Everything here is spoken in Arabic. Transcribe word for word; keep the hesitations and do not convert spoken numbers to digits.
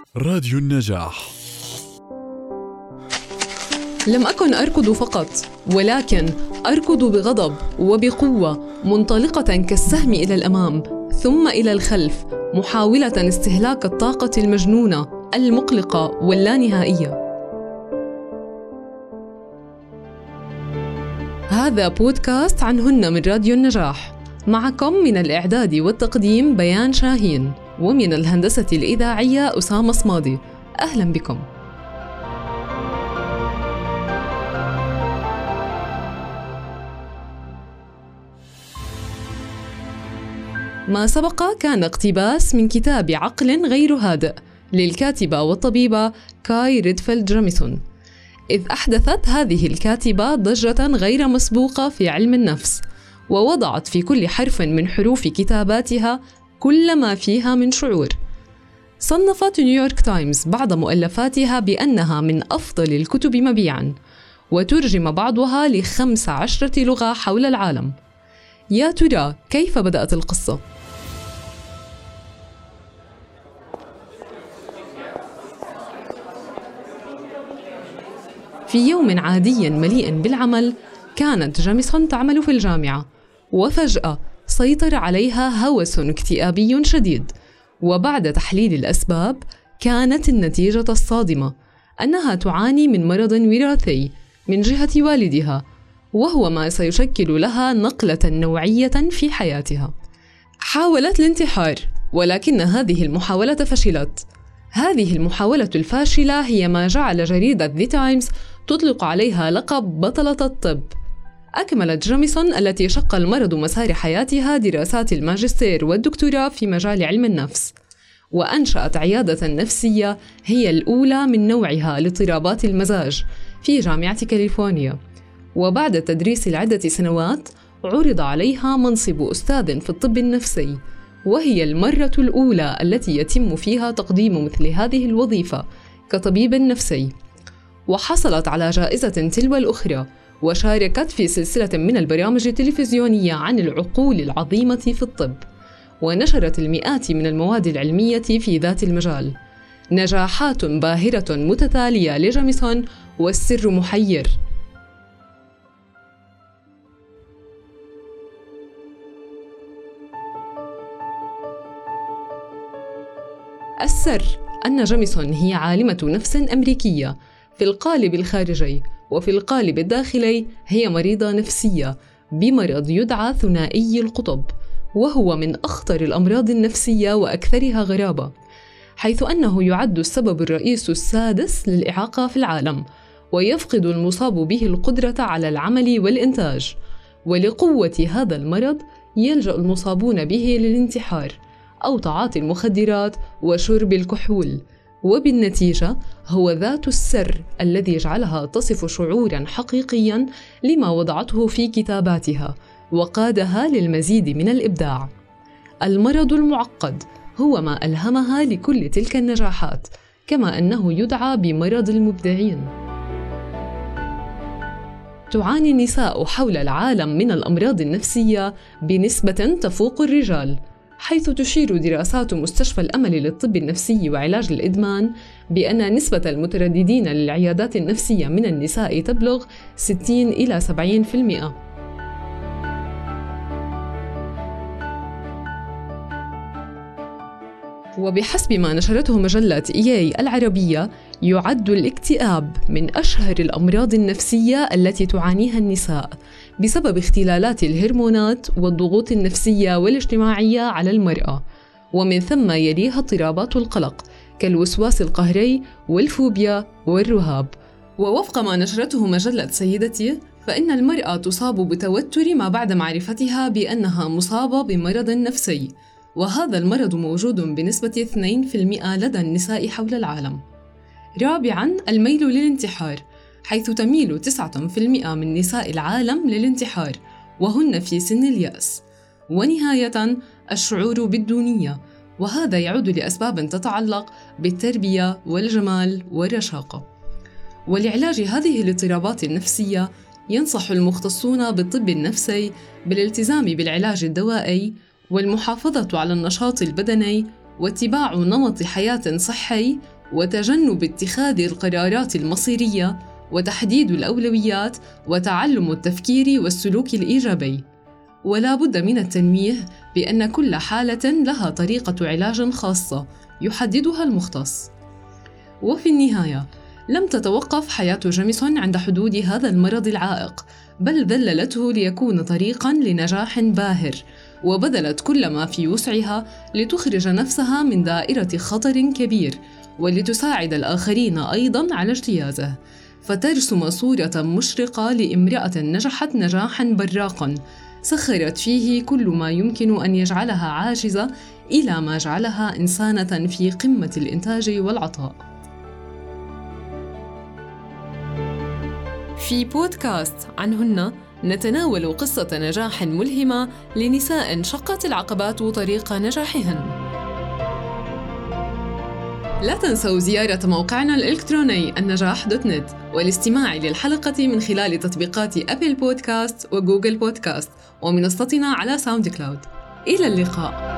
راديو النجاح. لم أكن أركض فقط، ولكن أركض بغضب وبقوة، منطلقة كالسهم إلى الأمام ثم إلى الخلف، محاولة استهلاك الطاقة المجنونة المقلقة واللانهائية. هذا بودكاست عنهن من راديو النجاح، معكم من الإعداد والتقديم بيان شاهين، ومن الهندسة الإذاعية أسامة صمادي. أهلا بكم. ما سبق كان اقتباس من كتاب عقل غير هادئ للكاتبة والطبيبة كاي ريدفيلد جيميسون، إذ أحدثت هذه الكاتبة ضجة غير مسبوقة في علم النفس، ووضعت في كل حرف من حروف كتاباتها كل ما فيها من شعور. صنفت نيويورك تايمز بعض مؤلفاتها بأنها من أفضل الكتب مبيعاً، وترجم بعضها لخمس عشرة لغة حول العالم. يا ترى كيف بدأت القصة؟ في يوم عادي مليء بالعمل، كانت جيميسون تعمل في الجامعة، وفجأة سيطر عليها هوس اكتئابي شديد. وبعد تحليل الأسباب، كانت النتيجة الصادمة أنها تعاني من مرض وراثي من جهة والدها، وهو ما سيشكل لها نقلة نوعية في حياتها. حاولت الانتحار، ولكن هذه المحاولة فشلت. هذه المحاولة الفاشلة هي ما جعل جريدة The Times تطلق عليها لقب بطلة الطب. أكملت جيميسون التي شق المرض مسار حياتها دراسات الماجستير والدكتوراه في مجال علم النفس، وأنشأت عيادة نفسية هي الأولى من نوعها لاضطرابات المزاج في جامعة كاليفورنيا. وبعد التدريس لعدة سنوات، عرض عليها منصب أستاذ في الطب النفسي، وهي المرة الأولى التي يتم فيها تقديم مثل هذه الوظيفة كطبيب نفسي. وحصلت على جائزة تلو الأخرى، وشاركت في سلسلة من البرامج التلفزيونية عن العقول العظيمة في الطب، ونشرت المئات من المواد العلمية في ذات المجال. نجاحات باهرة متتالية لجيميسون، والسر محير. السر أن جيميسون هي عالمة نفس أمريكية في القالب الخارجي، وفي القالب الداخلي هي مريضة نفسية بمرض يدعى ثنائي القطب، وهو من أخطر الأمراض النفسية وأكثرها غرابة، حيث أنه يعد السبب الرئيس السادس للإعاقة في العالم، ويفقد المصاب به القدرة على العمل والإنتاج. ولقوة هذا المرض يلجأ المصابون به للانتحار أو تعاطي المخدرات وشرب الكحول، وبالنتيجة هو ذات السر الذي جعلها تصف شعوراً حقيقياً لما وضعته في كتاباتها، وقادها للمزيد من الإبداع. المرض المعقد هو ما ألهمها لكل تلك النجاحات، كما أنه يدعى بمرض المبدعين. تعاني النساء حول العالم من الأمراض النفسية بنسبة تفوق الرجال، حيث تشير دراسات مستشفى الأمل للطب النفسي وعلاج الإدمان بأن نسبة المترددين للعيادات النفسية من النساء تبلغ ستين إلى سبعين بالمئة. وبحسب ما نشرته مجلة إي إيه العربية، يعد الاكتئاب من أشهر الأمراض النفسية التي تعانيها النساء بسبب اختلالات الهرمونات والضغوط النفسية والاجتماعية على المرأة، ومن ثم يليها اضطرابات القلق كالوسواس القهري والفوبيا والرهاب. ووفق ما نشرته مجلة سيدتي، فإن المرأة تصاب بتوتر ما بعد معرفتها بأنها مصابة بمرض نفسي، وهذا المرض موجود بنسبة اثنين بالمئة لدى النساء حول العالم. رابعاً، الميل للانتحار، حيث تميل تسعة بالمئة من نساء العالم للانتحار وهن في سن اليأس. ونهاية، الشعور بالدونية، وهذا يعود لأسباب تتعلق بالتربية والجمال والرشاقة. ولعلاج هذه الاضطرابات النفسية، ينصح المختصون بالطب النفسي بالالتزام بالعلاج الدوائي والمحافظة على النشاط البدني واتباع نمط حياة صحي وتجنب اتخاذ القرارات المصيرية وتحديد الأولويات وتعلم التفكير والسلوك الإيجابي. ولا بد من التنويه بأن كل حالة لها طريقة علاج خاصة يحددها المختص. وفي النهاية لم تتوقف حياة جيمسون عند حدود هذا المرض العائق، بل ذللته ليكون طريقاً لنجاح باهر، وبذلت كل ما في وسعها لتخرج نفسها من دائرة خطر كبير ولتساعد الآخرين أيضاً على اجتيازه، فترسم صورة مشرقة لامرأة نجحت نجاحاً براقاً سخرت فيه كل ما يمكن أن يجعلها عاجزة إلى ما جعلها إنسانة في قمة الإنتاج والعطاء. في بودكاست عنهن نتناول قصة نجاح ملهمة لنساء شقت العقبات طريق نجاحهن. لا تنسوا زيارة موقعنا الإلكتروني النجاح دوت نت والاستماع للحلقة من خلال تطبيقات أبل بودكاست وجوجل بودكاست ومنصتنا على ساوند كلاود. إلى اللقاء.